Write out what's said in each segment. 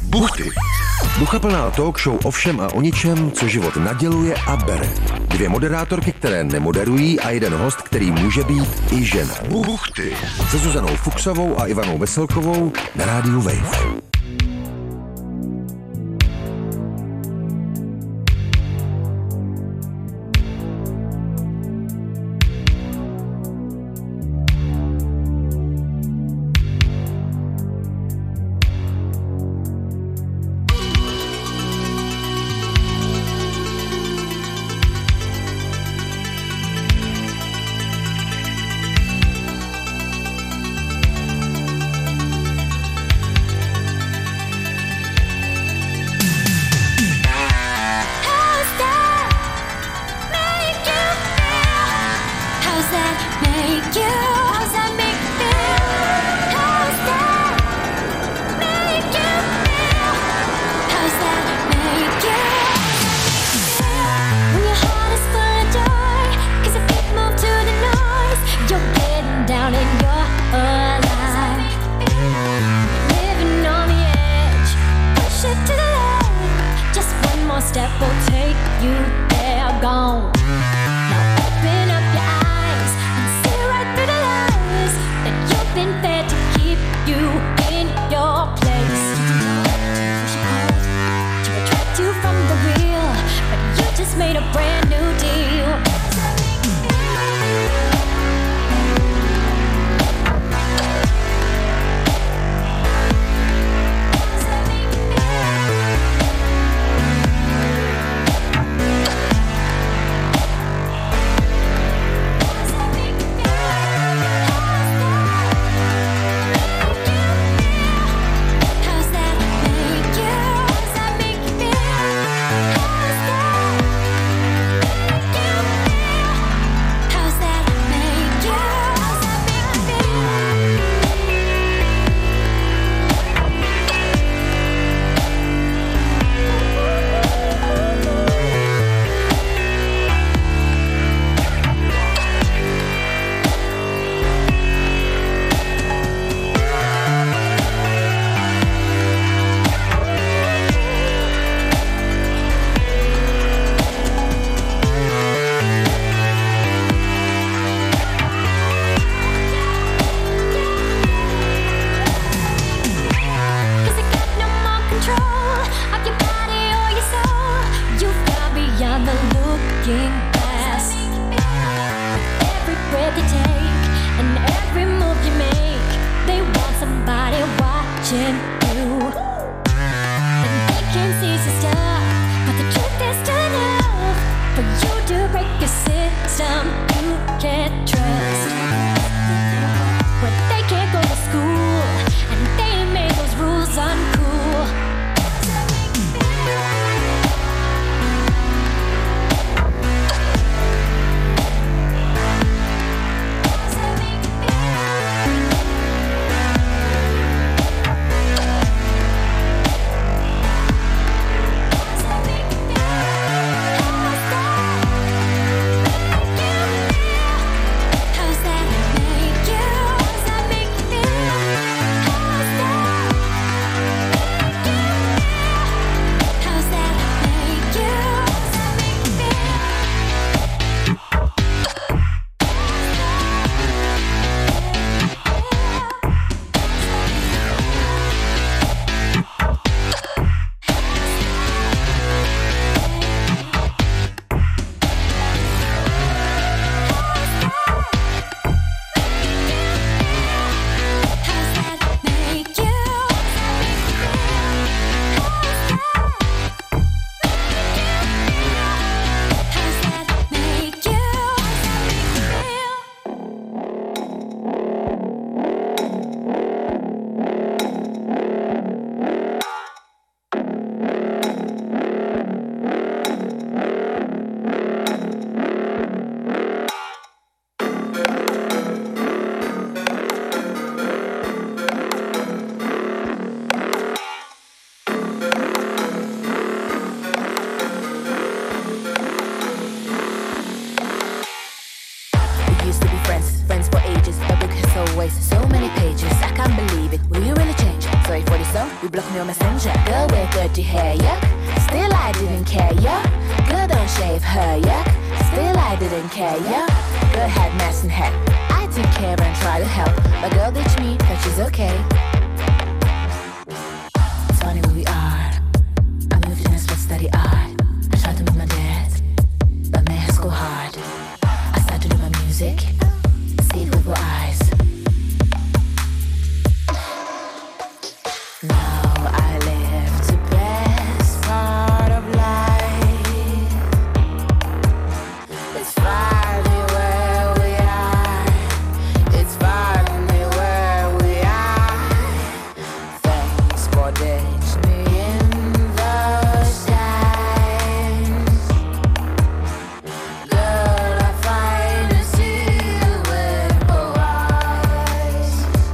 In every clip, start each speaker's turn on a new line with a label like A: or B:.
A: Buchty. Duchaplná talk show o všem a o ničem, co život naděluje a bere. Dvě moderátorky, které nemoderují a jeden host, který může být i žena. Buchty. Se Zuzanou Fuchsovou a Ivanou Veselkovou na rádiu Wave.
B: messenger. Girl with dirty hair, yuck. Still I didn't care, yuck. Girl don't shave her, yuck. Still I didn't care, yuck. Girl had mess and head. I took care and tried to help. But girl ditched me, but she's okay. It's funny who we are. I moved in a split study art. I tried to move my dad, but man has go hard. I started to do my music, see it with your eyes. Now I live the best part of life. It's finally where we are. It's finally where we are. Thanks for ditching me in those times. Girl, I finally see you with your eyes.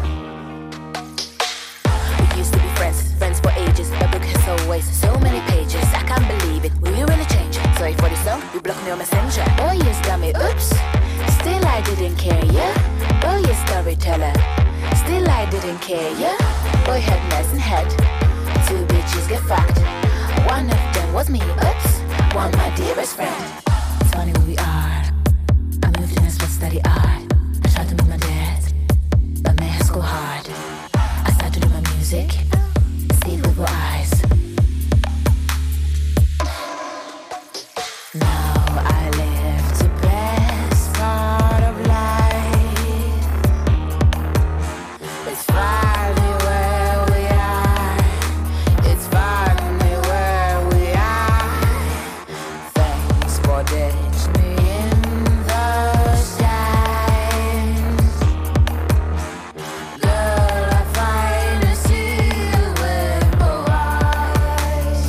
B: We used to be friends for ages. My book has always so many pages. I can't believe it. Will you really change? Sorry for the song, you blocked me on Messenger. Oh, you dummy, oops. Still I didn't care, yeah. Oh, you storyteller. Still I didn't care, yeah. Boy had mess and head. Two bitches get fucked. One of them was me, oops. One my dearest friend. It's funny who we are. I moved in a split study art. I tried to move my dad, but man has go hard. I started to do my music, see it with your eyes. Now I live the best part of life. It's finally where we are. It's finally where we are. Thanks for ditching me in those times. Girl, I finally see you with your eyes.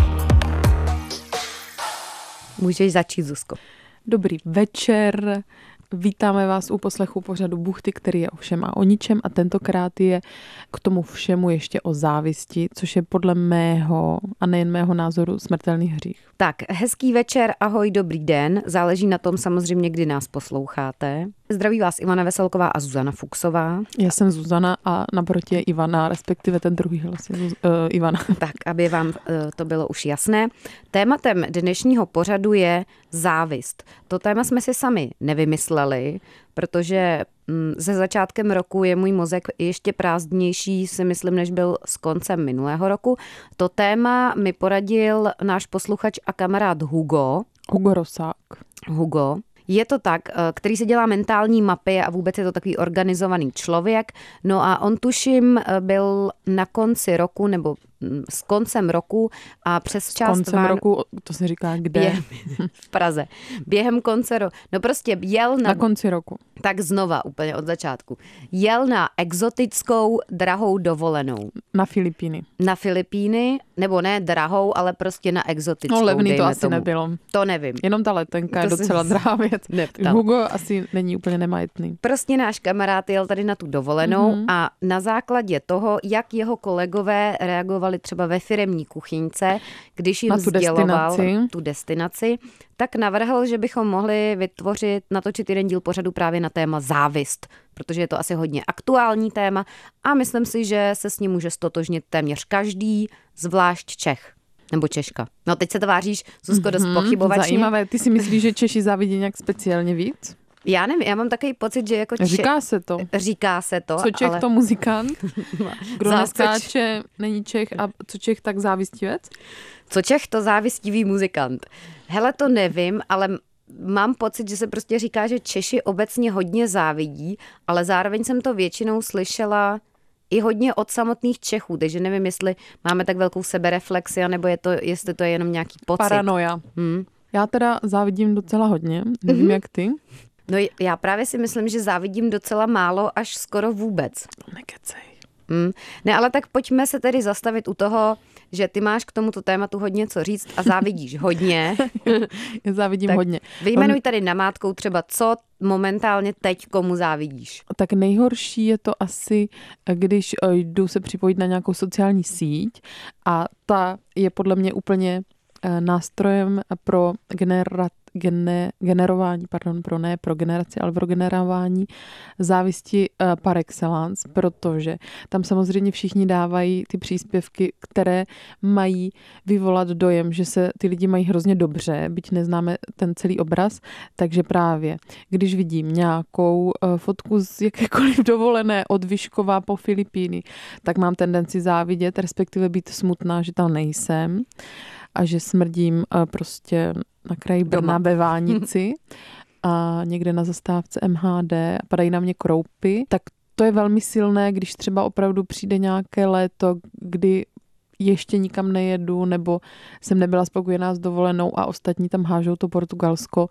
C: Můžeš začít, Zuzko.
D: Dobrý večer, vítáme vás u poslechu pořadu Buchty, který je o všem a o ničem a tentokrát je k tomu všemu ještě o závisti, což je podle mého a nejen mého názoru smrtelný hřích.
C: Tak, hezký večer, ahoj, dobrý den. Záleží na tom samozřejmě, kdy nás posloucháte. Zdraví vás Ivana Veselková a Zuzana Fuchsová.
D: Já jsem Zuzana a naproti je Ivana, respektive ten druhý hlas je Ivana.
C: Tak, aby vám to bylo už jasné. Tématem dnešního pořadu je závist. To téma jsme si sami nevymysleli, protože se začátkem roku je můj mozek ještě prázdnější, si myslím, než byl s koncem minulého roku. To téma mi poradil náš posluchač a kamarád Hugo.
D: Hugo Rosák.
C: Hugo. Je to tak, který si dělá mentální mapy a vůbec je to takový organizovaný člověk. No a on tuším byl na konci roku nebo s koncem roku a přes část
D: koncem roku, to se říká kde?
C: V Praze. Během konce roku. No prostě jel
D: na konci roku.
C: Tak znova, úplně od začátku. Jel na exotickou drahou dovolenou.
D: Na Filipíny.
C: Na Filipíny, nebo ne drahou, ale prostě na exotickou.
D: No levný to asi nebylo.
C: To nevím.
D: Jenom ta letenka je docela drahá věc. Hugo asi není úplně nemajetný.
C: Prostě náš kamarád jel tady na tu dovolenou a na základě toho, jak jeho kolegové reagovali třeba ve firemní kuchyňce, když jim sděloval tu destinaci, tak navrhl, že bychom mohli natočit jeden díl pořadu právě na téma závist, protože je to asi hodně aktuální téma a myslím si, že se s ním může stotožnit téměř každý, zvlášť Čech. Nebo Češka. No teď se tváříš, Zuzko, dost pochybovačně.
D: Zajímavé. Ty si myslíš, že Češi závidí nějak speciálně víc?
C: Já nevím, já mám takový pocit, že jako
D: Říká se to.
C: Říká se to,
D: co Čech,
C: ale...
D: to muzikant. Kdo neskáče, není Čech a co Čech, tak závistivec?
C: Co Čech, to závistivý muzikant. Hele, to nevím, ale mám pocit, že se prostě říká, že Češi obecně hodně závidí, ale zároveň jsem to většinou slyšela i hodně od samotných Čechů, takže nevím, jestli máme tak velkou sebereflexi, nebo jestli to je jenom nějaký pocit.
D: Paranoja. Já teda závidím docela hodně, nevím jak ty.
C: No já právě si myslím, že závidím docela málo, až skoro vůbec.
D: Nekecej.
C: Ne, ale tak pojďme se tedy zastavit u toho, že ty máš k tomuto tématu hodně co říct a závidíš hodně.
D: Já závidím hodně.
C: Vyjmenuj tady namátkou třeba, co momentálně teď komu závidíš.
D: Tak nejhorší je to asi, když jdu se připojit na nějakou sociální síť a ta je podle mě úplně nástrojem pro generování, pro generaci, ale pro generování závisti par excellence, protože tam samozřejmě všichni dávají ty příspěvky, které mají vyvolat dojem, že se ty lidi mají hrozně dobře, byť neznáme ten celý obraz, takže právě, když vidím nějakou fotku z jakékoliv dovolené od Vyškova po Filipíny, tak mám tendenci závidět, respektive být smutná, že tam nejsem a že smrdím prostě na kraji Brna ve Vánici a někde na zastávce MHD a padají na mě kroupy, tak to je velmi silné, když třeba opravdu přijde nějaké léto, kdy ještě nikam nejedu, nebo jsem nebyla spokojená s dovolenou a ostatní tam hážou to Portugalsko.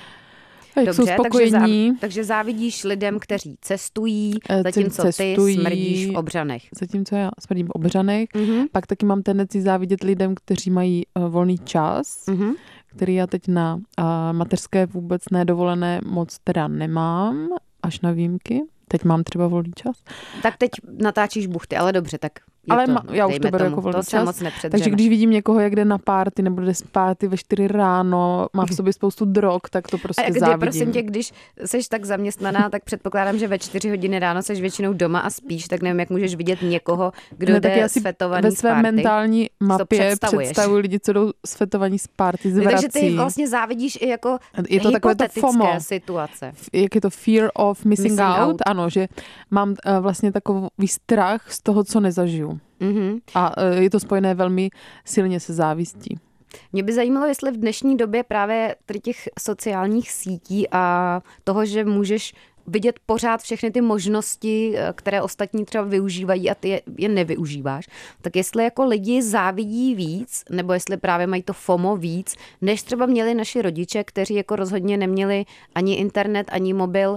C: Dobře, takže závidíš lidem, kteří cestují, zatímco ty smrdíš v Obřanech.
D: Zatímco já smrdím v Obřanech. Pak taky mám tendenci závidět lidem, kteří mají volný čas, který já teď na mateřské vůbec nedovolené moc teda nemám, až na výjimky. Teď mám třeba volný čas.
C: Tak teď natáčíš buchty, ale dobře, tak
D: ale já už to beru jako volný čas. Takže když vidím někoho, jak jde na party nebo jde z party ve 4 ráno, má v sobě spoustu drog, tak to prostě závidím. A
C: prosím tě, když seš tak zaměstnaná, tak předpokládám, že ve 4 hodiny ráno seš většinou doma a spíš, tak nevím, jak můžeš vidět někoho, kdo jde svetovaný z party.
D: Ve své mentální mapě představuji lidi, co jdou svetovaní z party, z vrací.
C: Takže ty vlastně závidíš i jako hypotetické situace.
D: Jak je to fear of missing out? Ano, že mám vlastně takový strach z toho, co nezažiju. A je to spojené velmi silně se závistí.
C: Mě by zajímalo, jestli v dnešní době právě těch sociálních sítí a toho, že můžeš vidět pořád všechny ty možnosti, které ostatní třeba využívají a ty je nevyužíváš, tak jestli jako lidi závidí víc, nebo jestli právě mají to FOMO víc, než třeba měli naši rodiče, kteří jako rozhodně neměli ani internet, ani mobil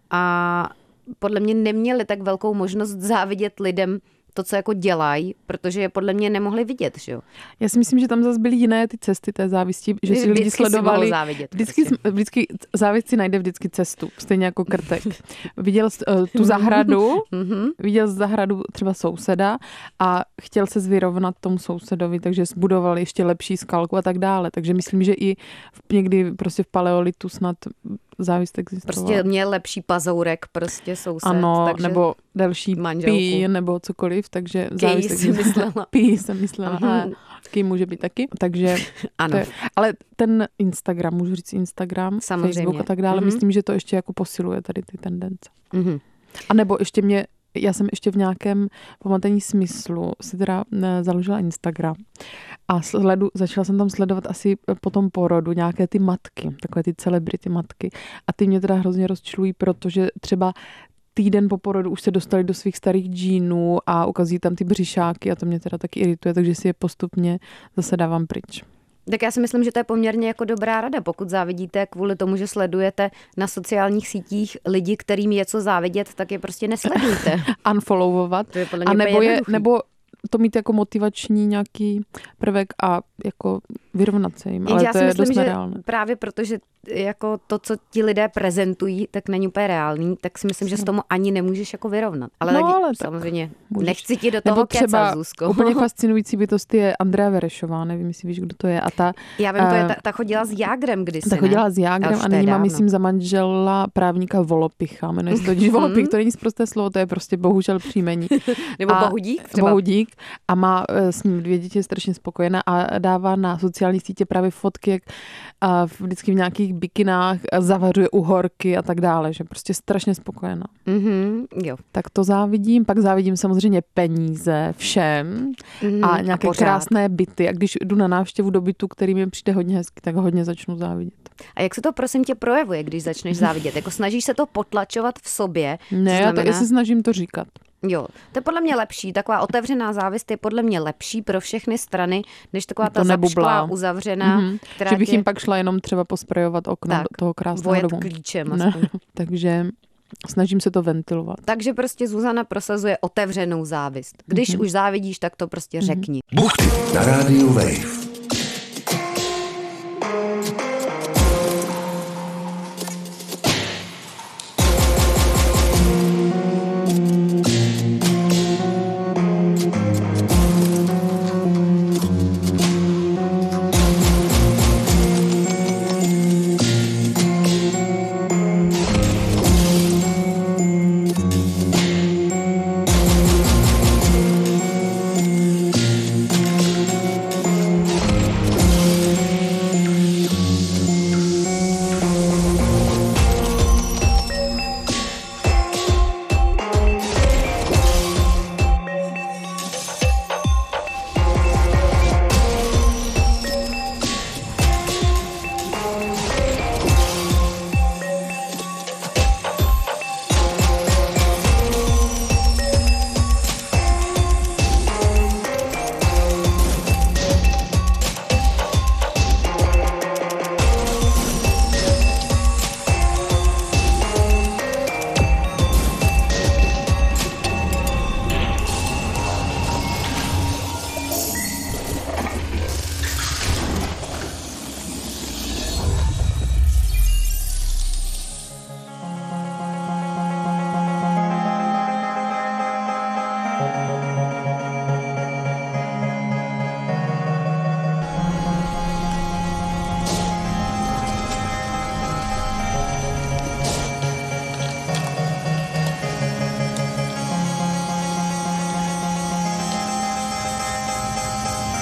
C: a podle mě neměli tak velkou možnost závidět lidem to, co jako dělají, protože je podle mě nemohli vidět, že jo?
D: Já si myslím, že tam zase byly jiné ty cesty té závisti, že si lidi sledovali. Vždycky závist si najde vždycky cestu, stejně jako krtek. Viděl tu zahradu, viděl z zahradu třeba souseda a chtěl se vyrovnat tomu sousedovi, takže zbudoval ještě lepší skalku a tak dále. Takže myslím, že i někdy prostě v paleolitu snad závist existovala.
C: Prostě měl lepší pazourek, prostě soused.
D: Ano,
C: takže
D: nebo delší pí, nebo cokoliv, takže závist existovala. Pí jsem myslela. Ký může být taky, takže
C: ano.
D: Ale ten Instagram, můžu říct Instagram, samozřejmě. Facebook a tak dále, myslím, že to ještě jako posiluje tady ty tendence. A nebo ještě já jsem ještě v nějakém pamatení smyslu si teda založila Instagram a začala jsem tam sledovat asi po tom porodu nějaké ty matky, takové ty celebrity matky a ty mě teda hrozně rozčilují, protože třeba týden po porodu už se dostali do svých starých džínů a ukazují tam ty břišáky a to mě teda taky irituje, takže si je postupně zase dávám pryč.
C: Tak já si myslím, že to je poměrně jako dobrá rada, pokud závidíte kvůli tomu, že sledujete na sociálních sítích lidi, kterým je co závidět, tak je prostě nesledujte.
D: Unfollowovat.
C: To je podle mě
D: nebo to mít jako motivační nějaký prvek a jako vyrovnat se jim, ale
C: já
D: to je
C: myslím,
D: dost nereálné.
C: Právě protože jako to, co ti lidé prezentují, tak není úplně reálný, tak si myslím, že s tomu ani nemůžeš jako vyrovnat. Ale samozřejmě nechci ti do toho kecat, Zuzko.
D: Úplně fascinující bytost je Andrea Verešová, nevím, jestli víš, kdo to je. A
C: já vím, to je ta chodila s Jágrem kdysi,
D: Ta chodila s Jágrem a nyní má, myslím, za manžela právníka Volopicha. Jmenuje se to Volopich, to není sprosté slovo, to je prostě bohužel příjmení.
C: Nebo Bohudík třeba.
D: Bohudík a má s ním 2 děti, je strašně spokojená a dává na sociální sítě právě fotky, jak vždycky v nějakých bikinách zavařuje uhorky a tak dále, že prostě strašně spokojená.
C: Jo.
D: Tak to závidím, pak závidím samozřejmě peníze všem a nějaké krásné byty. A když jdu na návštěvu do bytu, který mi přijde hodně hezky, tak hodně začnu závidět.
C: A jak se to prosím tě projevuje, když začneš závidět? Jako snažíš se to potlačovat v sobě?
D: Ne, já se snažím to říkat.
C: Jo, to je podle mě lepší. Taková otevřená závist je podle mě lepší pro všechny strany, než taková ta zapšklá, uzavřená. Která
D: že bych jim pak šla jenom třeba posprejovat okno do toho krásného domu.
C: Klíčem aspoň.
D: Takže snažím se to ventilovat.
C: Takže prostě Zuzana prosazuje otevřenou závist. Když už závidíš, tak to prostě řekni.
A: Buchty na rádiu Wave.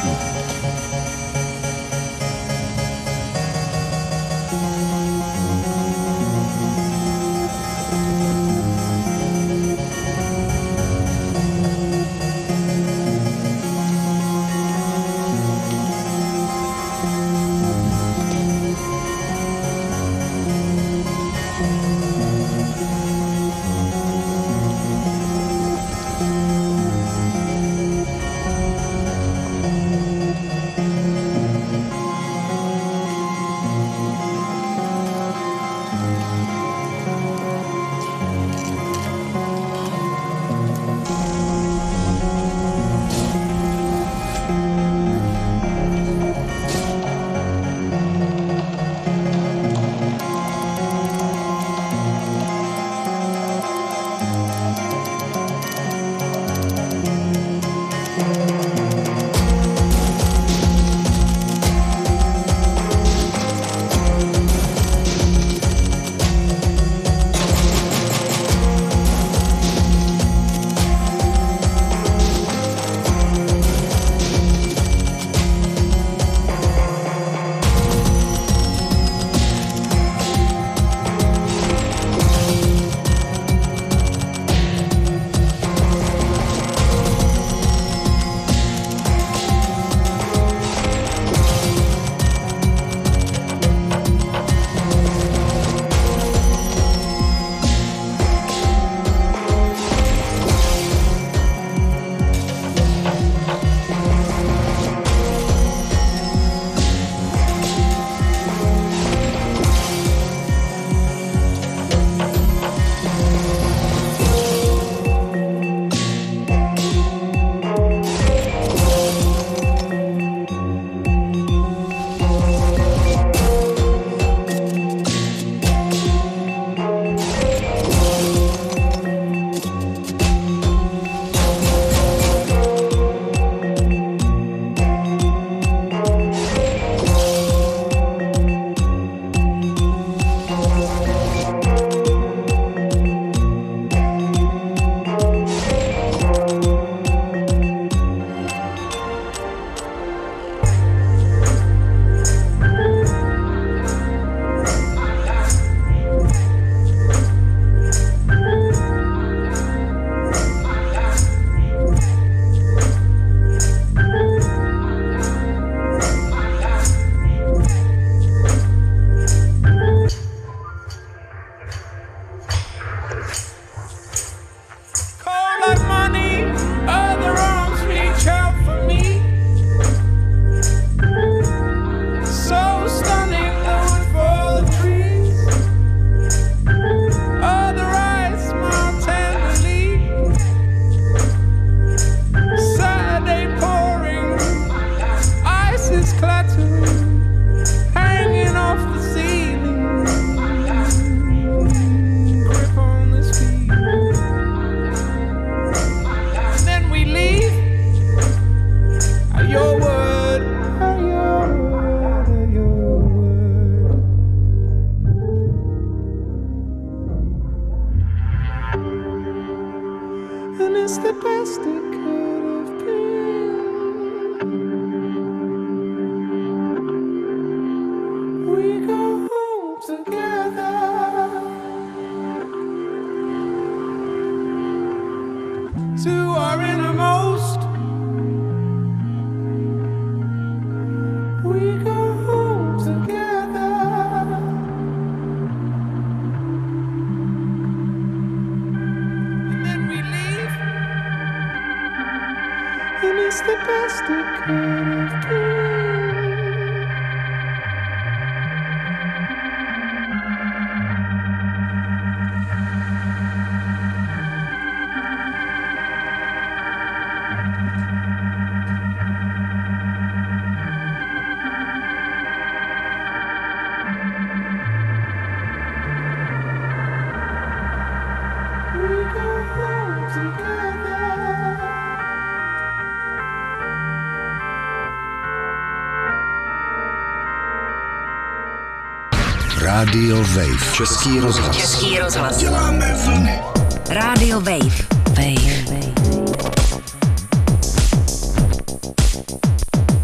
A: Radio Wave. Český rozhlas.
E: Český rozhlas.
A: Děláme vlny.
E: Radio Wave. Wave.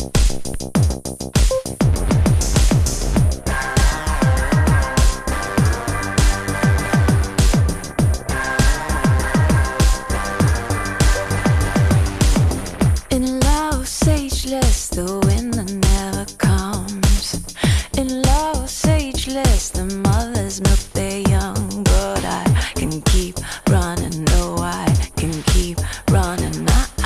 E: ageless, the winter never comes. In Los Angeles, the mothers milk their young, but I can keep running, no, I can keep running.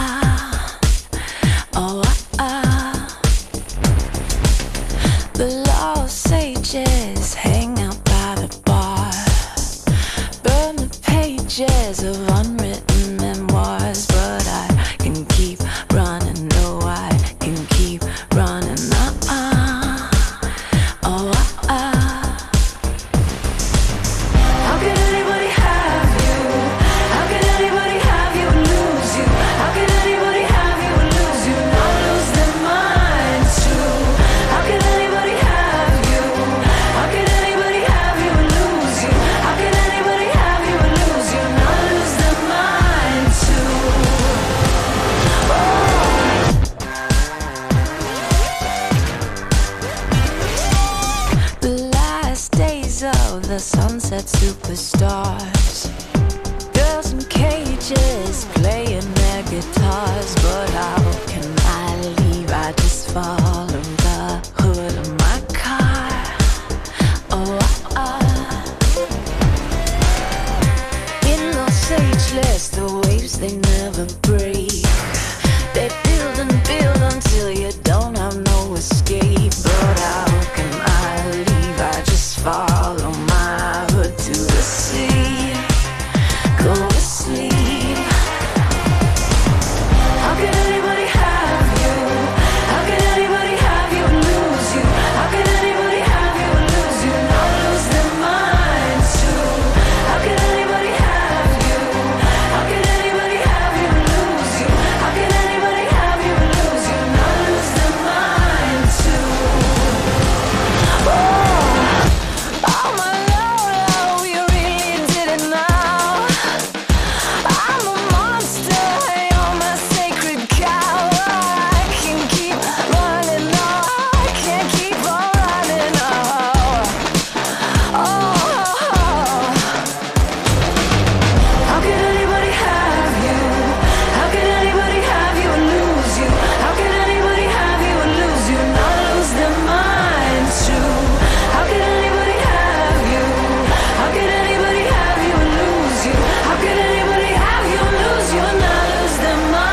E: The Lost Sages hang out by the bar, burn the pages of unwritten memoirs, but I can keep running, no, I can keep running. How can anybody have you? How can anybody have you and lose you? How can anybody have you and lose you? Not lose their minds too. How can anybody have you? How can anybody have you and lose you? How can anybody have you and lose you? Not lose their minds too. The last days of the sunset superstars, girls in cages playing their guitars, but how can I leave? I just follow the hood of my car. In Los Angeles, the waves they never break. They build and build until you don't have no escape. But how can I leave? I just follow my hood to the sea. Go to sleep. How can anybody have you? How can anybody have you and lose you? How can anybody have you and lose you? Not lose their minds too. How can anybody have you? How can anybody have you and lose you? How can anybody have you and lose you? Not lose their minds too. Oh my Lord, you really did it now. I'm a monster, you're my sacred cow. I can keep running, no, I can't keep on running, How can anybody have you? How can anybody have you and lose you? How can anybody have you and lose you? Not lose their minds too. How can anybody have you? How can anybody have you and lose you? How can anybody have you and lose you and not lose their mind?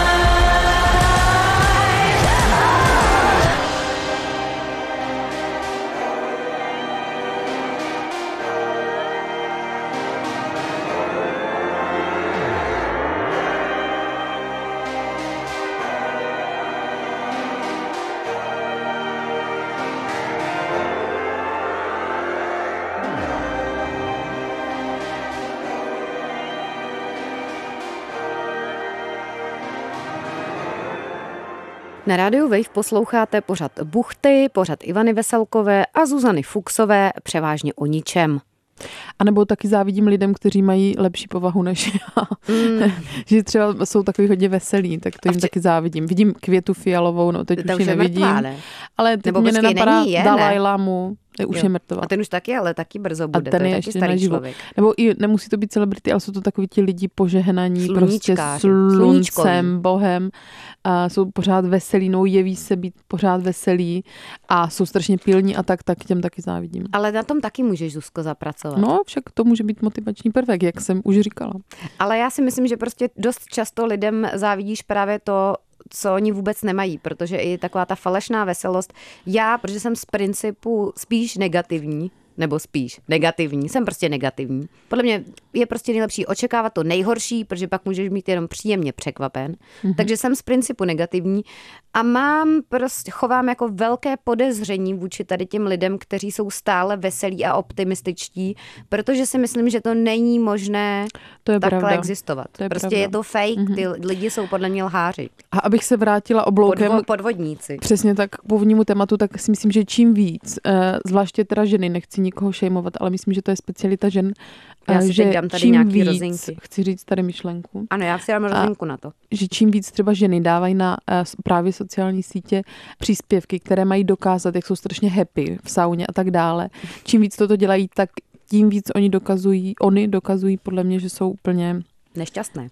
C: Na rádiu Wave posloucháte pořad Buchty, pořad Ivany Veselkové a Zuzany Fuchsové, převážně o ničem.
D: A nebo taky závidím lidem, kteří mají lepší povahu než já. Že třeba jsou takový hodně veselí, tak to jim taky závidím. Vidím Květu Fialovou, no teď už ji nevidím. Mrtvá, ne? Ale teď mě nenapadá Dalaj Lamu. Už je mrtvá.
C: A ten už taky, ale taky brzo bude. A ten je taky starý člověk.
D: Nebo i nemusí to být celebrity, ale jsou to takový ti lidi požehnaní, prostě sluncem, Bohem. A jsou pořád veselí, no jeví se být pořád veselí a jsou strašně pilní a tak těm taky závidím.
C: Ale na tom taky můžeš, Zuzko, zapracovat.
D: No, však to může být motivační prvek, jak jsem už říkala.
C: Ale já si myslím, že prostě dost často lidem závidíš právě to, co oni vůbec nemají, protože i taková ta falešná veselost. Já, protože jsem z principu spíš negativní, jsem prostě negativní. Podle mě je prostě nejlepší očekávat to nejhorší, protože pak můžeš být jenom příjemně překvapen. Takže jsem z principu negativní a chovám jako velké podezření vůči tady těm lidem, kteří jsou stále veselí a optimističtí, protože si myslím, že to není možné takhle existovat. Prostě je to fake, ty lidi jsou podle mě lháři.
D: A abych se vrátila obloukem
C: podvodníci.
D: Přesně tak k původnímu tématu, tak si myslím, že čím víc, zvláště teda ženy, nechci nikoho šejmovat, ale myslím, že to je specialita žen,
C: já si
D: že
C: dám tady
D: čím
C: nějaký
D: víc,
C: rozinky.
D: chci říct tady myšlenku.
C: Ano, já si dám rozinku na to.
D: Že čím víc třeba ženy dávají na právě sociální sítě příspěvky, které mají dokázat, jak jsou strašně happy v sauně a tak dále. Čím víc toto dělají, tak tím víc oni dokazují podle mě, že jsou úplně
C: Nešťastné.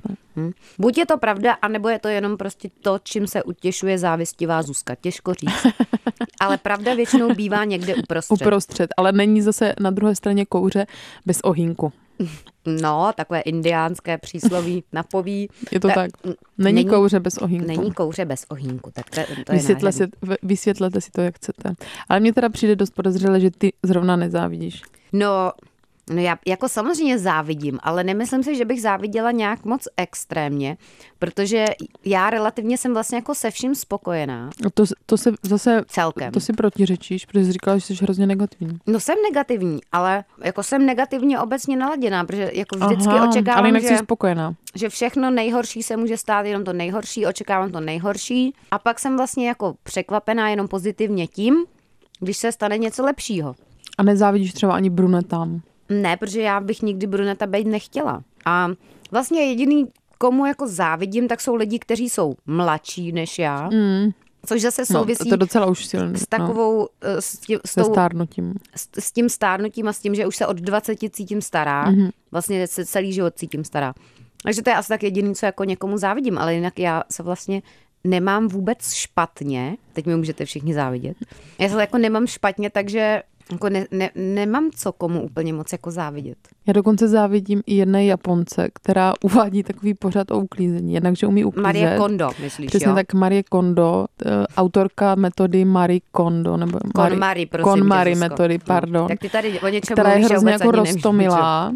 D: Buď
C: je to pravda, anebo je to jenom prostě to, čím se utěšuje závistivá Zuzka. Těžko říct. Ale pravda většinou bývá někde uprostřed.
D: Ale není zase na druhé straně kouře bez ohýnku.
C: No, takové indiánské přísloví napoví.
D: Je to tak. Není kouře bez ohýnku.
C: Není kouře bez ohýnku. Tak to je
D: vysvětlete si to, jak chcete. Ale mně teda přijde dost podezřele, že ty zrovna nezávidíš.
C: No já jako samozřejmě závidím, ale nemyslím si, že bych záviděla nějak moc extrémně, protože já relativně jsem vlastně jako se vším spokojená.
D: To se zase
C: celkem.
D: To si protiřečíš, protože jsi říkala, že jsi hrozně negativní.
C: No jsem negativní, ale jako jsem negativně obecně naladěná, protože jako vždycky očekávám,
D: ale jinak jsi spokojená.
C: Že všechno nejhorší se může stát, jenom to nejhorší, očekávám to nejhorší a pak jsem vlastně jako překvapená jenom pozitivně tím, když se stane něco lepšího.
D: A nezávidíš třeba ani brunetám?
C: Ne, protože já bych nikdy bruneta být nechtěla. A vlastně jediný, komu jako závidím, tak jsou lidi, kteří jsou mladší než já. Což zase souvisí
D: to je docela už silný,
C: s takovou...
D: stárnutím.
C: S tím stárnutím a s tím, že už se od 20 cítím stará. Vlastně se celý život cítím stará. Takže to je asi tak jediný, co jako někomu závidím. Ale jinak já se vlastně nemám vůbec špatně. Teď mi můžete všichni závidět. Já se jako nemám špatně, takže... Jako nemám co komu úplně moc jako závidět.
D: Já dokonce závidím i jedné Japonce, která uvádí takový pořad o uklízení. Jednak, že umí uklízet.
C: Marie Kondo, myslíš,
D: přesně
C: jo?
D: Tak Marie Kondo, autorka metody Marie Kondo, nebo KonMari metody, pardon.
C: No, tak ty tady o něčem
D: která je hrozně jako roztomilá.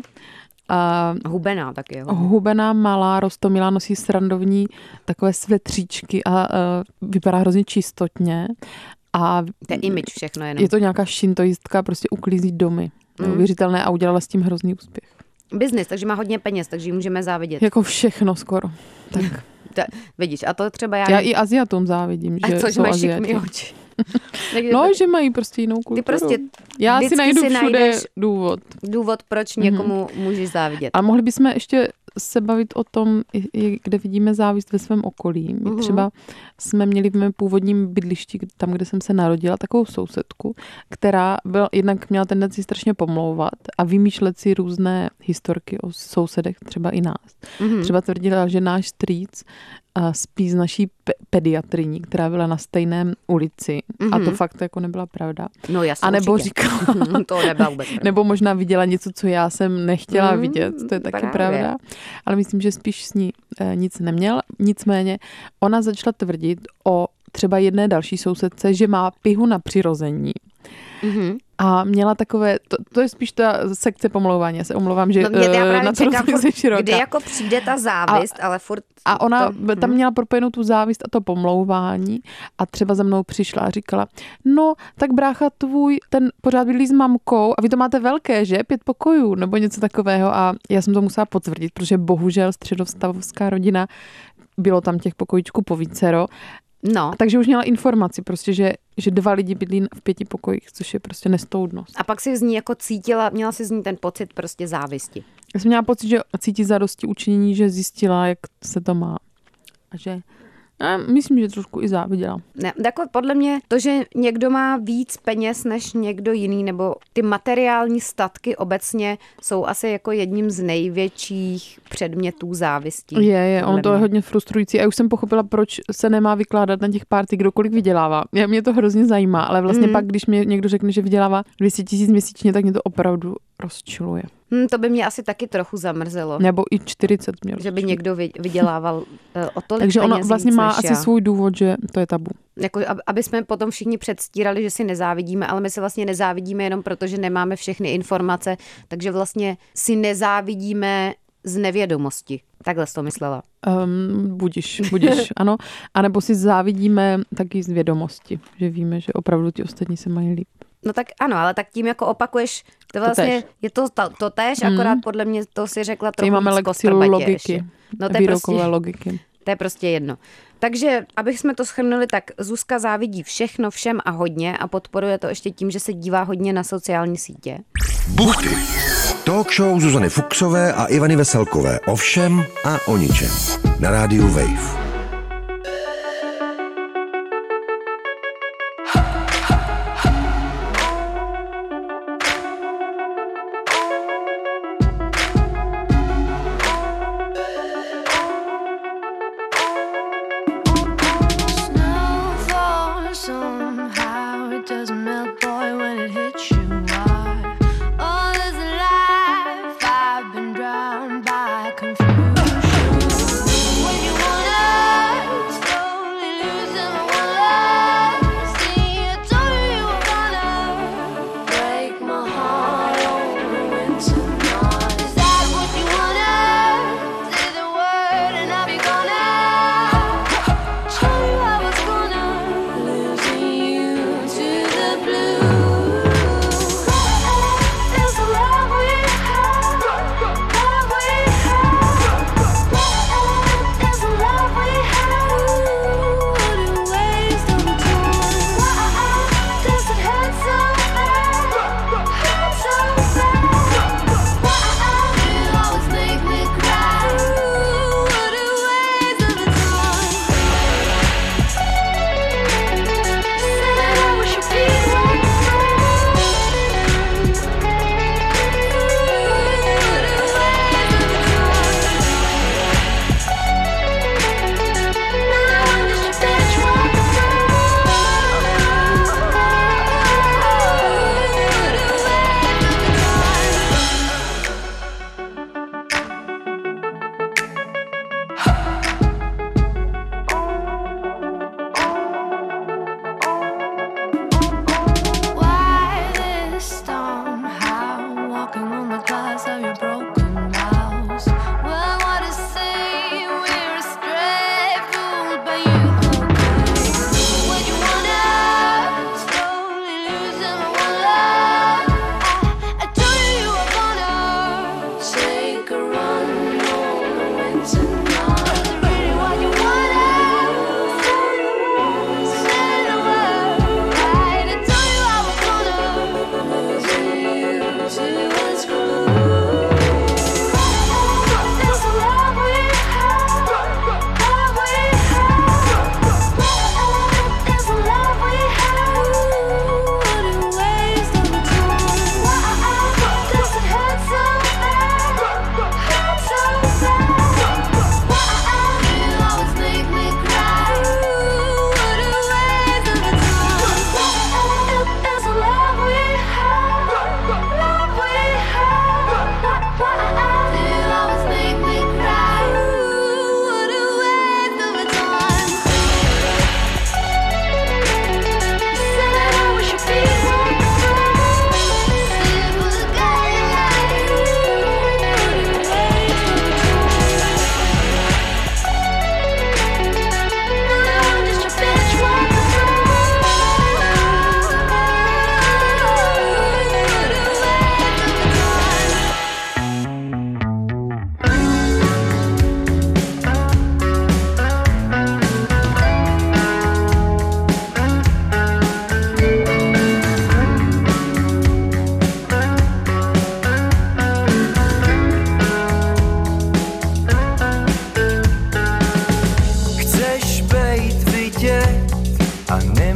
C: Hubená taky, jo.
D: Hubená, malá, roztomilá, nosí srandovní takové svetříčky a vypadá hrozně čistotně. A
C: to je image všechno jenom.
D: Je to nějaká šintoistka, prostě uklízí domy. Neuvěřitelné a udělala s tím hrozný úspěch.
C: Business, takže má hodně peněz, takže ji můžeme závidět.
D: Jako všechno skoro. Tak.
C: Vidíš, a to třeba
D: já i Asiatům závidím, že
C: což
D: jsou
C: mají
D: Asiati.
C: šikmý oči.
D: No, že mají prostě jinou kulturu.
C: Ty prostě
D: já si najdu všude důvod.
C: Důvod, proč někomu můžeš závidět.
D: A mohli bychom ještě se bavit o tom, kde vidíme závist ve svém okolí. My třeba jsme měli v mém původním bydlišti, tam, kde jsem se narodila, takovou sousedku, která jednak měla tendenci strašně pomlouvat a vymýšlet si různé historky o sousedech, třeba i nás. Třeba tvrdila, že náš strýc spí s naší pediatriní, která byla na stejném ulici. A to fakt jako nebyla pravda.
C: No jasně,
D: a nebo říkala,
C: to nebyla vůbec pravda.
D: Nebo možná viděla něco, co já jsem nechtěla vidět. To je taky pravda. Ale myslím, že spíš s ní nic neměl. Nicméně ona začala tvrdit o třeba jedné další sousedce, že má pihu na přirození. A měla takové, to je spíš ta sekce pomlouvání, já se omlouvám, že
C: na to rozumím široká. Kdy jako přijde ta závist, ale furt...
D: A ona tam měla propojenou tu závist a to pomlouvání a třeba za mnou přišla a říkala, no, tak brácha tvůj, ten pořád bydlí s mamkou a vy to máte velké, že? 5 pokojů nebo něco takového a já jsem to musela potvrdit, protože bohužel středostavovská rodina, bylo tam těch pokojíčků povícero.
C: No.
D: Takže už měla informaci prostě, že 2 lidi bydlí v 5 pokojích, což je prostě nestoudnost.
C: A pak si z ní jako cítila, měla si z ní ten pocit prostě závisti.
D: Já jsem měla pocit, že cítí zadosti učinění, že zjistila, jak se to má. A že myslím, že trošku i záviděla.
C: Ne, jako podle mě to, že někdo má víc peněz než někdo jiný, nebo ty materiální statky obecně jsou asi jako jedním z největších předmětů závistí.
D: Je, ono to je hodně frustrující. A už jsem pochopila, proč se nemá vykládat na těch party, kdokoliv vydělává. Mě to hrozně zajímá, ale vlastně pak, když mě někdo řekne, že vydělává 200 000 měsíčně, tak mě to opravdu rozčiluje.
C: To by mě asi taky trochu zamrzelo.
D: Nebo i 40 měl.
C: Že by někdo vydělával o tolik
D: takže
C: peněz.
D: Takže ono vlastně má asi svůj důvod, že to je tabu.
C: Jako, aby jsme potom všichni předstírali, že si nezávidíme, ale my si vlastně nezávidíme jenom proto, že nemáme všechny informace, takže vlastně si nezávidíme z nevědomosti. Takhle jsi to myslela.
D: Budiš, ano. A nebo si závidíme taky z vědomosti, že víme, že opravdu ti ostatní se mají líp.
C: No tak ano, ale tak tím jako opakuješ, to vlastně je to též, akorát podle mě to si řekla trochu
D: máme lekci logiky,
C: no
D: výrokové logiky.
C: To je prostě jedno. Takže, abych jsme to shrnuli, tak Zuzka závidí všechno, všem a hodně a podporuje to ještě tím, že se dívá hodně na sociální sítě.
A: Buchty. Talk show Zuzany Fuchsové a Ivany Veselkové o všem a o ničem. Na rádiu Wave.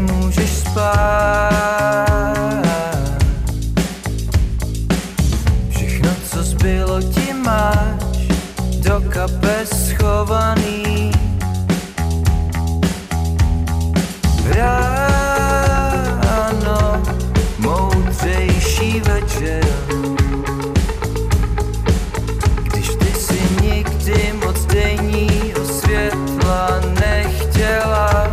F: nemůžeš spát. Všechno, co zbylo, ti máš do kapes schovaný. Ráno, moudřejší večer, když ty si nikdy moc denního světla nechtěla.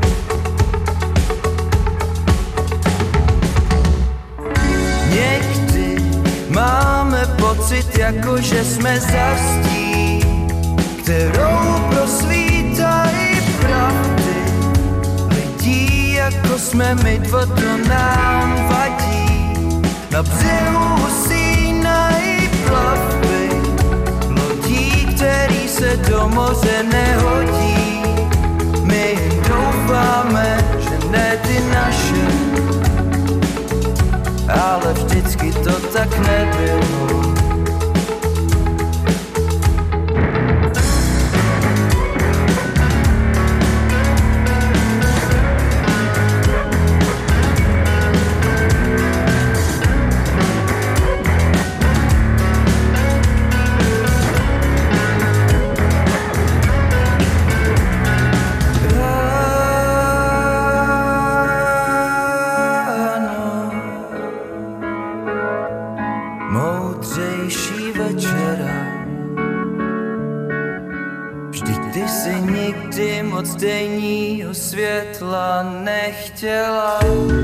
F: Někdy máme pocit, jako že jsme zastí, kterou prosvítají pravdy lidí, jako jsme my dva, to nám vadí. Na břehu usínají plavby lodí, který se do moře nehodí. My jen doufáme, že ne ty naše, ale vždycky to tak nebylo. Moudřejší večera, vždyť ty si nikdy moc denního světla nechtěla.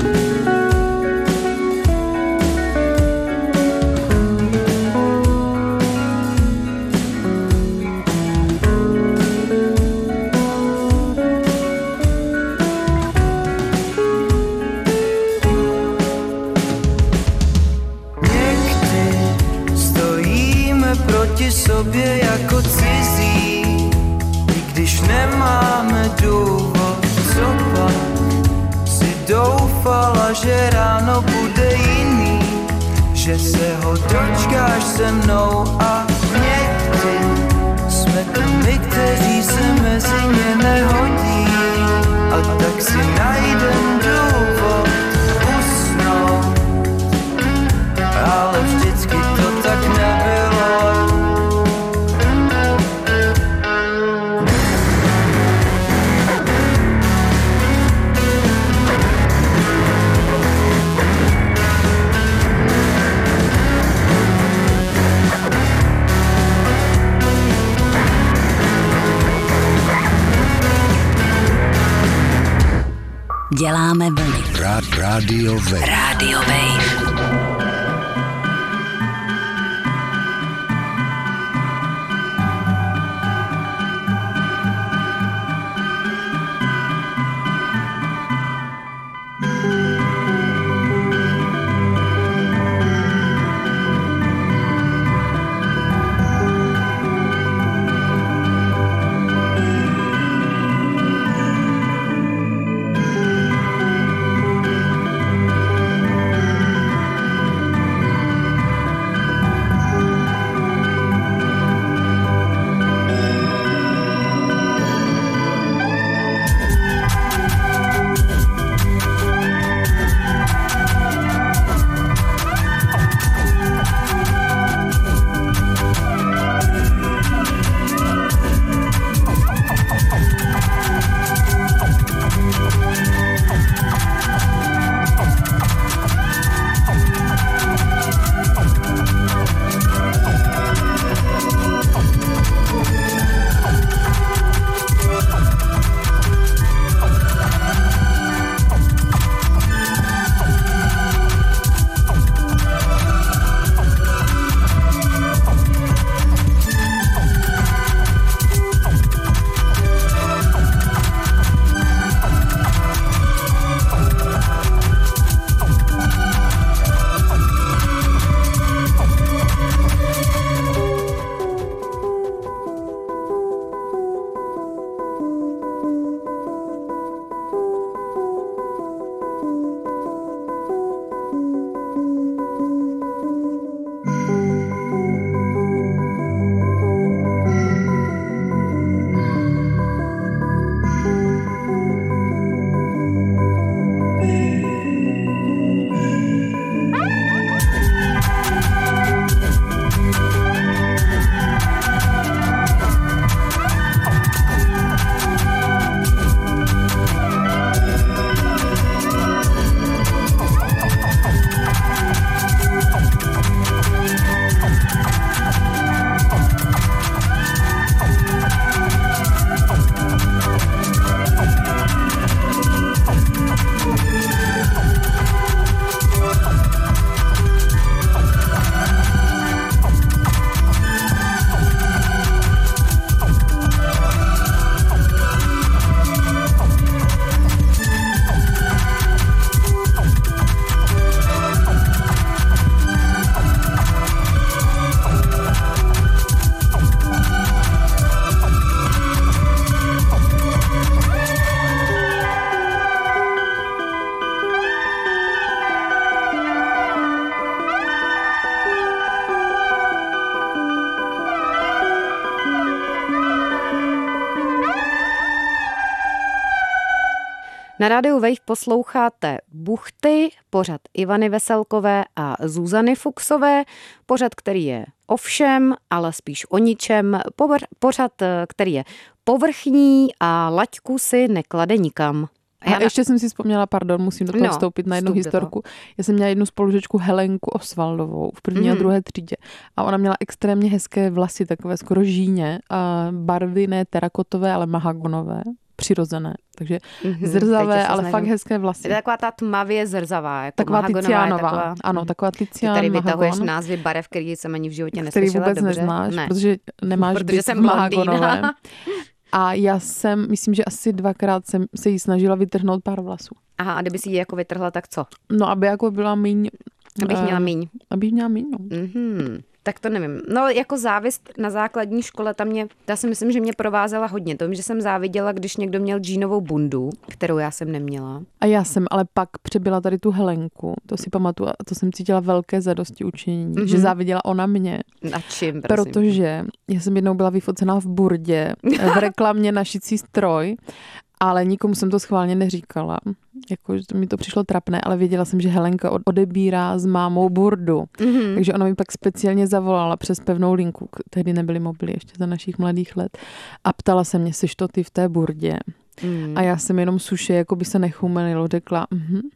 F: Proti sobě jako cizí, i když nemáme důvod, co pak si doufala, že ráno bude jiný, že se ho dočkáš se mnou a někdy jsme to my, kteří se mezi ně nehodí, a tak si najdem důvod usnout, ale vždycky to tak nebylo.
G: Děláme vlny.
A: Radio Wave.
G: Radio Wave.
C: Na rádiu Wave posloucháte Buchty, pořad Ivany Veselkové a Zuzany Fuchsové, pořad, který je o všem, ale spíš o ničem, pořad, který je povrchní a laťku si neklade nikam.
D: A ještě jsem si vzpomněla, musím do toho vstoupit na jednu historku. Já jsem měla jednu spolužečku Helenku Osvaldovou v první a druhé třídě a ona měla extrémně hezké vlasy, takové skoro žíně, a barvy ne terakotové, ale mahagonové, přirozené. Takže zrzavé, ale fakt hezké vlasy.
C: Je to taková ta tmavě zrzavá, jako
D: taková Tizianová. Ano, taková Tizian,
C: tady
D: mahagon.
C: vytahuješ názvy barev, který jsem ani v životě
D: neslyšela. Který vůbec
C: dobře.
D: neznáš, protože nemáš
C: protože
D: být
C: jsem
D: mahagonové. A já myslím, že asi 2krát jsem se jí snažila vytrhnout pár vlasů.
C: Aha, a kdyby si ji jako vytrhla, tak co?
D: No, aby jako byla míň.
C: Abych měla míň.
D: Abych měla míň, no.
C: Tak to nevím. No, jako závist na základní škole, ta si myslím, že mě provázela hodně. To, že jsem záviděla, když někdo měl džínovou bundu, kterou já jsem neměla.
D: A já jsem ale pak přebyla tady tu Helenku, to si pamatuju, a to jsem cítila velké zadosti učinění, že záviděla ona mě.
C: A čím, prosím?
D: Protože já jsem jednou byla vyfocená v burdě, v reklamě na šicí stroj, ale nikomu jsem to schválně neříkala. Jako, že mi to přišlo trapné, ale věděla jsem, že Helenka odebírá s mámou burdu. Takže ona mi pak speciálně zavolala přes pevnou linku. Tehdy nebyly mobily ještě za našich mladých let. A ptala se mě, seš to ty v té burdě? A já jsem jenom suše, jako by se nechumelilo, řekla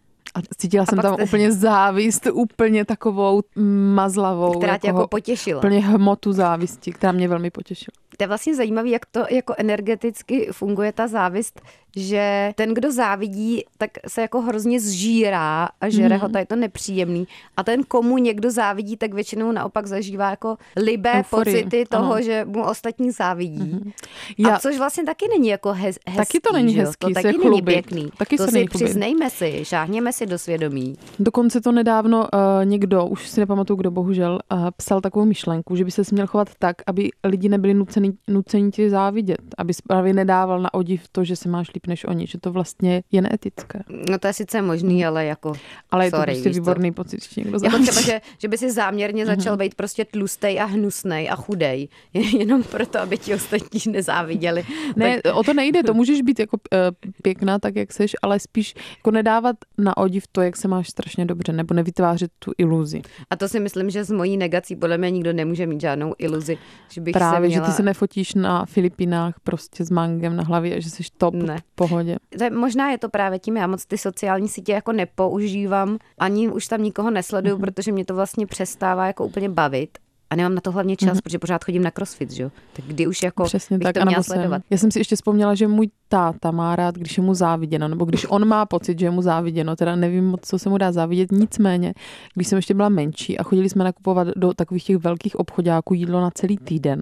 D: A cítila jsem tam úplně závist, úplně takovou mazlavou.
C: Která tě jako potěšila.
D: Úplně hmotu závisti, která mě velmi potěšila.
C: To je vlastně zajímavé, jak to jako energeticky funguje ta závist, že ten, kdo závidí, tak se jako hrozně zžírá a žere ho, to je to nepříjemný. A ten, komu někdo závidí, tak většinou naopak zažívá jako libé euforii, pocity toho, že mu ostatní závidí. A což vlastně taky není jako hezký.
D: Taky to není hezký,
C: to taky není pěkný.
D: Taky
C: to si přiznejme si, šáhněme si do svědomí.
D: Dokonce to nedávno někdo, už si nepamatuju kdo, bohužel, psal takovou myšlenku, že by se směl chovat tak, aby lidi nebyli nuceni ti závidět, aby právě nedával na odiv to, že se máš líp než oni, že to vlastně je neetické.
C: No to je sice možný, ale jako
D: ale je to prostě výborný pocit, že někdo závidí.
C: Jako třeba, že by si záměrně začal být prostě tlustej a hnusnej a chudej, jenom proto, aby ti ostatní nezáviděli.
D: Ne, o to nejde, to můžeš být jako pěkná, tak jak seš, ale spíš jako nedávat na odiv to, jak se máš strašně dobře, nebo nevytvářet tu iluzi.
C: A to si myslím, že s mojí negací podle mě nikdo nemůže mít žádnou iluzi, že bych
D: právě,
C: se měla...
D: že ty se nefotíš na Filipinách prostě s mangem na hlavě a že jsi top v pohodě.
C: Možná je to právě tím, já moc ty sociální sítě jako nepoužívám, ani už tam nikoho nesleduju, protože mě to vlastně přestává jako úplně bavit. A nemám na to hlavně čas, protože pořád chodím na crossfit, že jo? Tak kdy už jako
D: přesně
C: bych
D: tak,
C: to měla sledovat.
D: Já jsem si ještě vzpomněla, že můj táta má rád, když je mu záviděno, nebo když on má pocit, že je mu záviděno, teda nevím moc, co se mu dá závidět, nicméně, když jsem ještě byla menší a chodili jsme nakupovat do takových těch velkých obchodáků jídlo na celý týden,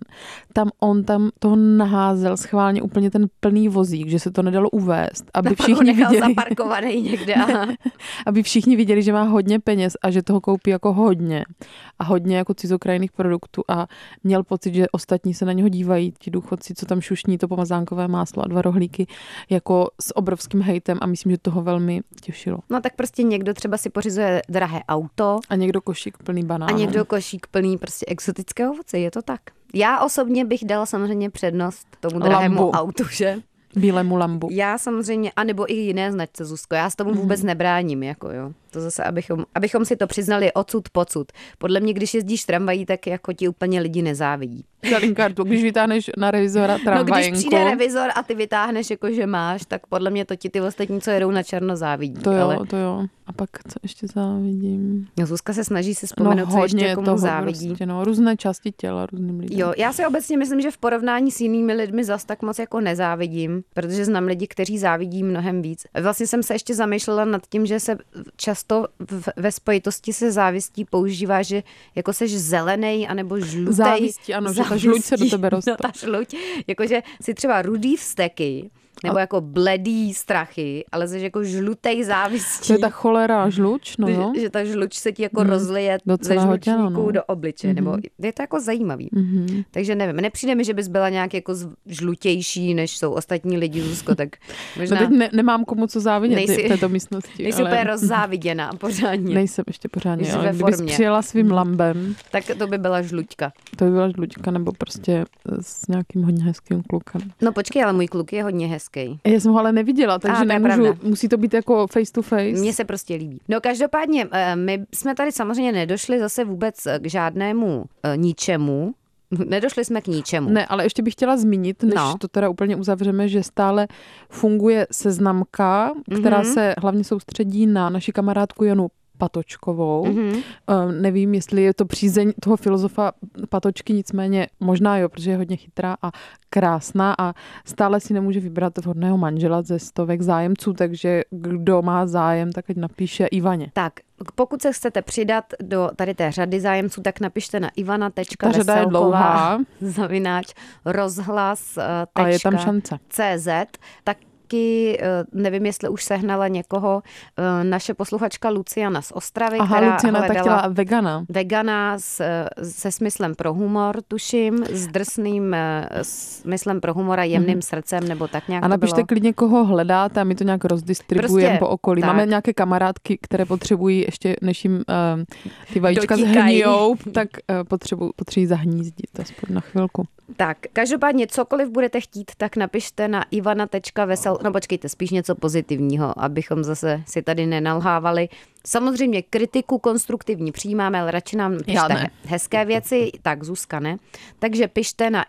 D: on tam toho naházel schválně úplně ten plný vozík, že se to nedalo uvést, aby všichni viděli,
C: zaparkovaný někde,
D: aby všichni viděli, že má hodně peněz a že toho koupí jako hodně a hodně jako cizokrajných produktů a měl pocit, že ostatní se na něho dívají, ti důchodci, co tam šušní to pomazánkové máslo a 2 rohlíky, jako s obrovským hejtem a myslím, že toho velmi těšilo.
C: No tak prostě někdo třeba si pořizuje drahé auto.
D: A někdo košík plný banánů.
C: A někdo košík plný prostě exotického ovoce, je to tak. Já osobně bych dala samozřejmě přednost tomu drahému autu, že?
D: Bílému Lambu.
C: Já samozřejmě, anebo i jiné značce, Zuzko, já s tomu vůbec nebráním, jako jo. To zase, abychom si to přiznali odsud pocud. Podle mě, když jezdíš tramvají, tak jako ti úplně lidi nezávidí.
D: Kartu, když vytáhneš na revizora tramvajenku.
C: No když přijde revizor a ty vytáhneš jako, že máš, tak podle mě to ti ostatní, co jedou na černo, závidí.
D: To jo. A pak co ještě závidím?
C: No Zuzka se snaží si vzpomenout, co ještě komu závidí.
D: Prostě, různé části těla, různým lidem.
C: Jo, já si obecně myslím, že v porovnání s jinými lidmi zas tak moc jako nezávidím, protože znám lidi, kteří závidí mnohem víc. Vlastně jsem se ještě zamýšlela nad tím, že se často ve spojitosti se závistí používá, že jako seš zelenej anebo žlutej.
D: Závistí, ano, že ta žluť se do tebe roste.
C: No, ta žluť, jakože si třeba rudý vzteky, nebo jako bledý strachy, ale jsi jako žlutej závistí.
D: To je ta cholera žluč, no jo.
C: Že ta žluč se ti jako rozlije ze žlučníků do obličeje, nebo je to jako zajímavý. Takže nevím, nepřijde mi, že bys byla nějak jako žlutější, než jsou ostatní lidi, Zuzko, tak možná...
D: No teď nemám komu co závidět v této místnosti.
C: Nejsi úplně rozzáviděná pořádně.
D: Nejsem ještě pořádně, ale kdybys přijela svým lambem.
C: Tak to by byla žluťka.
D: To by byla žluťka, nebo prostě s nějakým hodně hezkým klukem.
C: No počkej, ale můj kluk je hodně hezký. hezký.
D: Já jsem ho ale neviděla, takže nemůžu, musí to být jako face to face.
C: Mně se prostě líbí. No každopádně, my jsme tady samozřejmě nedošli zase vůbec k žádnému ničemu. Nedošli jsme k ničemu.
D: Ne, ale ještě bych chtěla zmínit, než to teda úplně uzavřeme, že stále funguje seznamka, která se hlavně soustředí na naši kamarádku Janu Patočkovou. Nevím, jestli je to přízeň toho filozofa Patočky, nicméně možná jo, protože je hodně chytrá a krásná a stále si nemůže vybrat vhodného manžela ze 100 zájemců, takže kdo má zájem, tak ať napíše Ivaně.
C: Tak, pokud se chcete přidat do tady té řady zájemců, tak napište na ivana.veselková @rozhlas.cz. Tak nevím, jestli už sehnala někoho, naše posluchačka Luciana z Ostravy, která
D: Luciana
C: hledala
D: tak chtěla vegana
C: se smyslem pro humor, tuším, s drsným smyslem pro humor a jemným srdcem, nebo tak nějak.
D: A napište klidně, koho hledáte a my to nějak rozdistribujeme po okolí.
C: Tak.
D: Máme nějaké kamarádky, které potřebují ještě, než jim ty vajíčka zhnijou, tak potřebují zahnízdit aspoň na chvilku.
C: Tak, každopádně cokoliv budete chtít, tak napište na ivana.vesel... No počkejte, spíš něco pozitivního, abychom zase si tady nenalhávali. Samozřejmě kritiku konstruktivní přijímáme, ale radši nám pište hezké věci, tak Zuzka ne. Takže pište na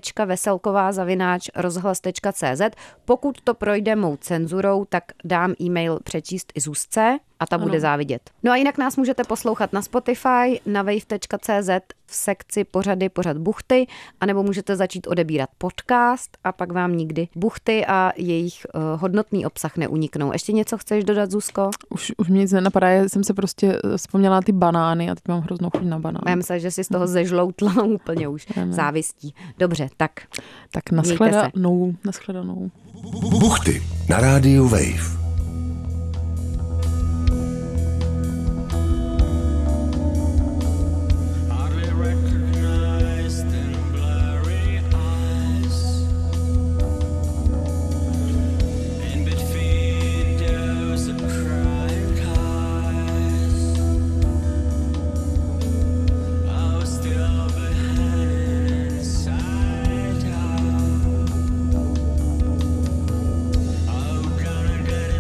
C: ivana.veselková@rozhlas.cz. Pokud to projde mou cenzurou, tak dám e-mail přečíst i Zuzce a ta bude závidět. No a jinak nás můžete poslouchat na Spotify, na wave.cz v sekci pořad buchty, anebo můžete začít odebírat podcast a pak vám nikdy buchty a jejich hodnotný obsah neuniknou. Ještě něco chceš dodat, Zuzko?
D: Už mě nic nenapadá, já jsem se prostě vzpomněla na ty banány a teď mám hroznou chuť na banány.
C: Já myslím, že si z toho zežloutla úplně už závistí. Dobře, tak
D: nashledanou.
A: Buchty na rádiu Wave.
F: Get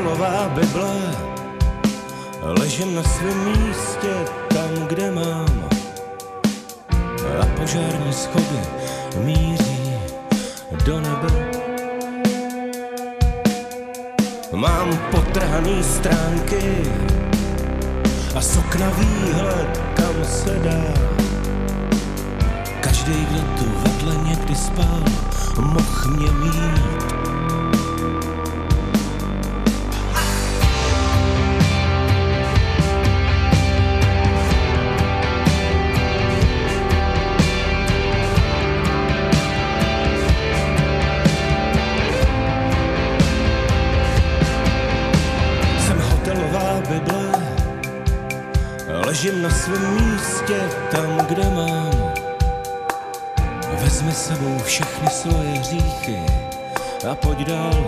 H: hotelová Bible, ležím na svém místě tam, kde mám, a požární schody míří do nebe. Mám potrhaný stránky a z okna výhled, kam se dá. Každý, kdo tu vedle někdy spal, mohl mě mít. Ležím na svém místě tam, kde mám. Vezmi sebou všechny svoje hříchy a pojď dál.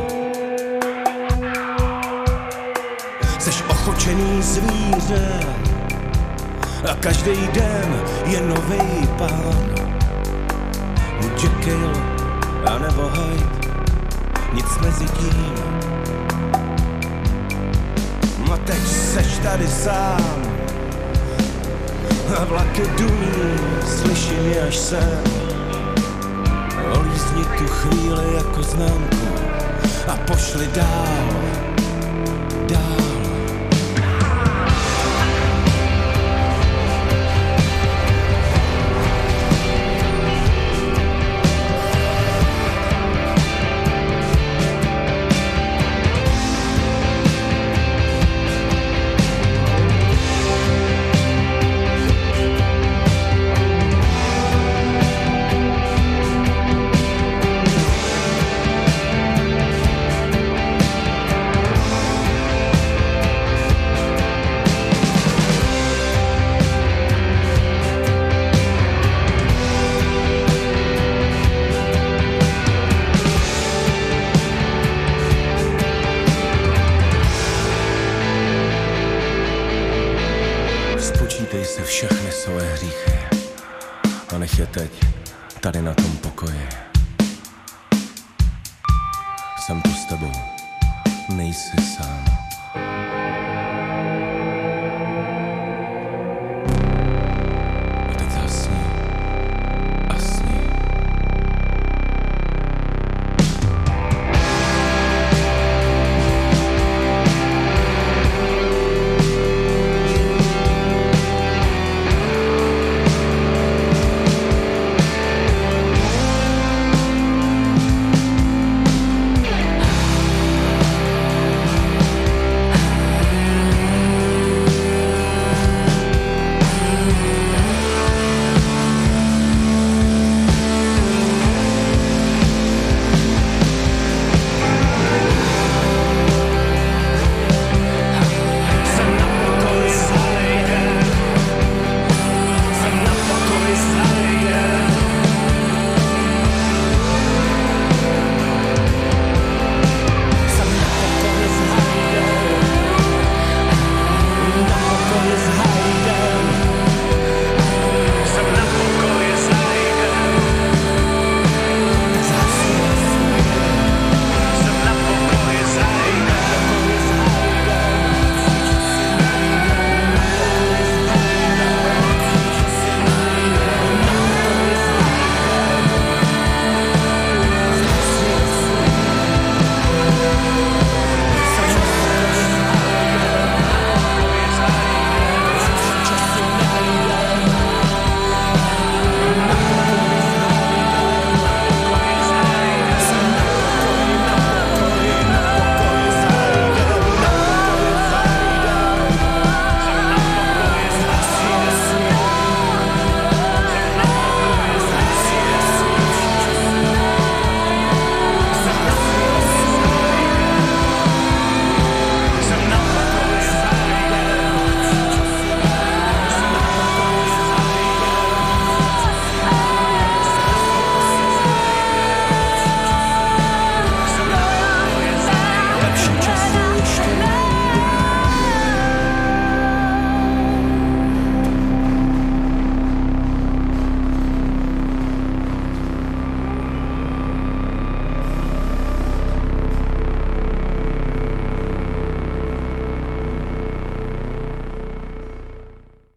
H: Seš ochočený zvíře a každý den je nový pán. Buď Jekyll a nebo Hyde, nic mezi tím. A teď seš tady sám a vlaky duní, slyším je až sem. Olízni tu chvíli jako známku a pošli dál, dál. Spočítej si všechny svoje hříchy a nech je teď tady na tom pokoji. Jsem tu s tebou, nejsi sám.